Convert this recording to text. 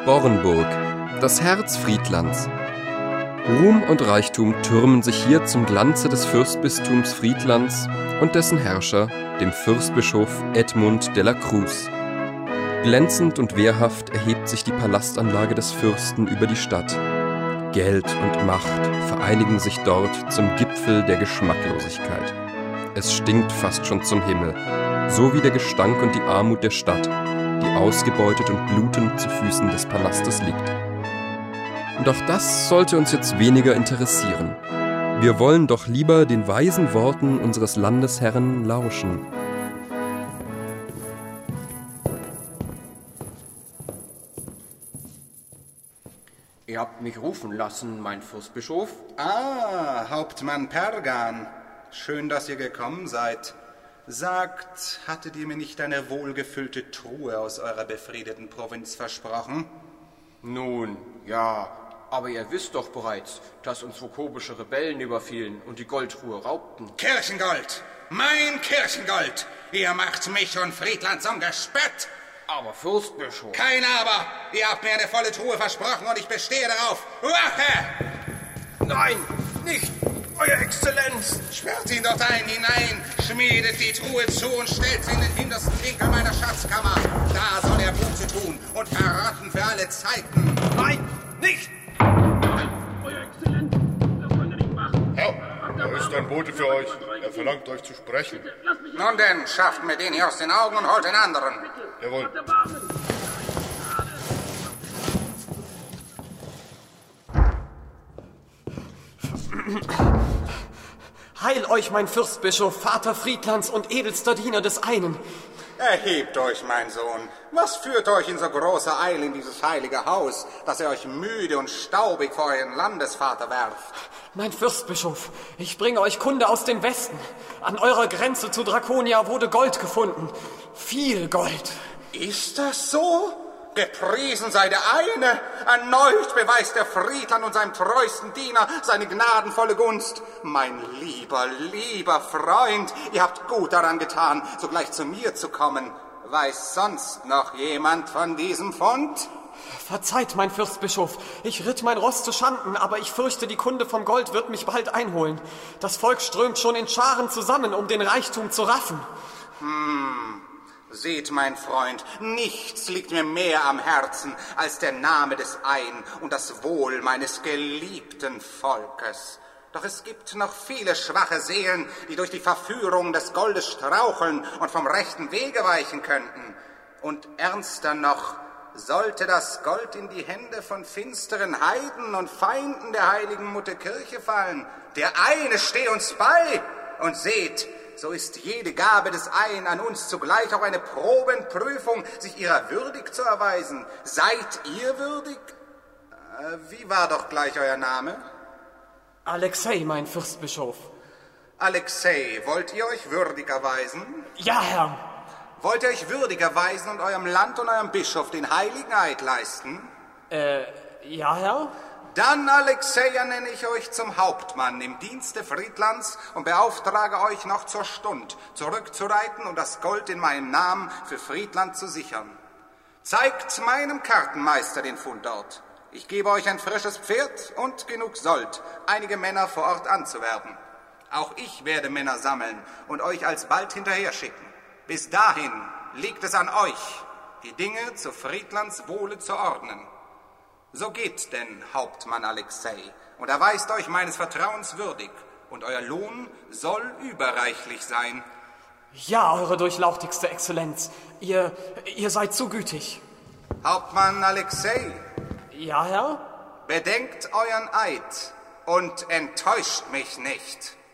Bornburg, das Herz Friedlands. Ruhm und Reichtum türmen sich hier zum Glanze des Fürstbistums Friedlands und dessen Herrscher, dem Fürstbischof Edmund de la Cruz. Glänzend und wehrhaft erhebt sich die Palastanlage des Fürsten über die Stadt. Geld und Macht vereinigen sich dort zum Gipfel der Geschmacklosigkeit. Es stinkt fast schon zum Himmel, so wie der Gestank und die Armut der Stadt, die ausgebeutet und blutend zu Füßen des Palastes liegt. Doch das sollte uns jetzt weniger interessieren. Wir wollen doch lieber den weisen Worten unseres Landesherrn lauschen. Ihr habt mich rufen lassen, mein Fürstbischof. Ah, Hauptmann Pergan. Schön, dass ihr gekommen seid. Sagt, hattet ihr mir nicht eine wohlgefüllte Truhe aus eurer befriedeten Provinz versprochen? Nun, ja, aber ihr wisst doch bereits, dass uns vokobische Rebellen überfielen und die Goldruhe raubten. Kirchengold! Mein Kirchengold! Ihr macht mich und Friedland zum Gespött! Aber Fürstbischof... Kein Aber! Ihr habt mir eine volle Truhe versprochen und ich bestehe darauf! Wache! Nein, nicht! Euer Exzellenz! Sperrt ihn dort hinein, schmiedet die Truhe zu und stellt sie in den hintersten Winkel meiner Schatzkammer. Da soll er Buße tun und verrotten für alle Zeiten. Nein, nicht! Euer Exzellenz, das könnt ihr nicht machen. Herr, da ist ein Bote für euch. Er verlangt euch zu sprechen. Nun denn, schafft mir den hier aus den Augen und holt den anderen. Jawohl. Heil euch, mein Fürstbischof, Vater Friedlands und edelster Diener des einen. Erhebt euch, mein Sohn. Was führt euch in so großer Eile in dieses heilige Haus, dass ihr euch müde und staubig vor euren Landesvater werft? Mein Fürstbischof, ich bringe euch Kunde aus dem Westen. An eurer Grenze zu Draconia wurde Gold gefunden. Viel Gold. Ist das so? Gepriesen sei der eine. Erneut beweist der Friedland und seinem treuesten Diener seine gnadenvolle Gunst. Mein lieber Freund, ihr habt gut daran getan, sogleich zu mir zu kommen. Weiß sonst noch jemand von diesem Fund? Verzeiht, mein Fürstbischof, ich ritt mein Ross zu Schanden, aber ich fürchte, die Kunde vom Gold wird mich bald einholen. Das Volk strömt schon in Scharen zusammen, um den Reichtum zu raffen. Seht, mein Freund, nichts liegt mir mehr am Herzen als der Name des Ein und das Wohl meines geliebten Volkes. Doch es gibt noch viele schwache Seelen, die durch die Verführung des Goldes straucheln und vom rechten Wege weichen könnten. Und ernster noch, sollte das Gold in die Hände von finsteren Heiden und Feinden der heiligen Mutterkirche fallen, der eine stehe uns bei und seht, so ist jede Gabe des Ein an uns zugleich auch eine Probenprüfung, sich ihrer würdig zu erweisen. Seid ihr würdig? Wie war doch gleich euer Name? Alexei, mein Fürstbischof. Alexei, wollt ihr euch würdig erweisen? Ja, Herr. Wollt ihr euch würdig erweisen und eurem Land und eurem Bischof den heiligen Eid leisten? Ja, Herr? Dann, Alexei, ernenne ich euch zum Hauptmann im Dienste Friedlands und beauftrage euch noch zur Stund zurückzureiten und das Gold in meinem Namen für Friedland zu sichern. Zeigt meinem Kartenmeister den Fundort. Ich gebe euch ein frisches Pferd und genug Sold, einige Männer vor Ort anzuwerben. Auch ich werde Männer sammeln und euch alsbald hinterher schicken. Bis dahin liegt es an euch, die Dinge zu Friedlands Wohle zu ordnen. So geht denn, Hauptmann Alexei, und erweist euch meines Vertrauens würdig, und euer Lohn soll überreichlich sein. Ja, eure durchlauchtigste Exzellenz, ihr seid zu gütig. Hauptmann Alexei. Ja, Herr? Bedenkt euren Eid und enttäuscht mich nicht.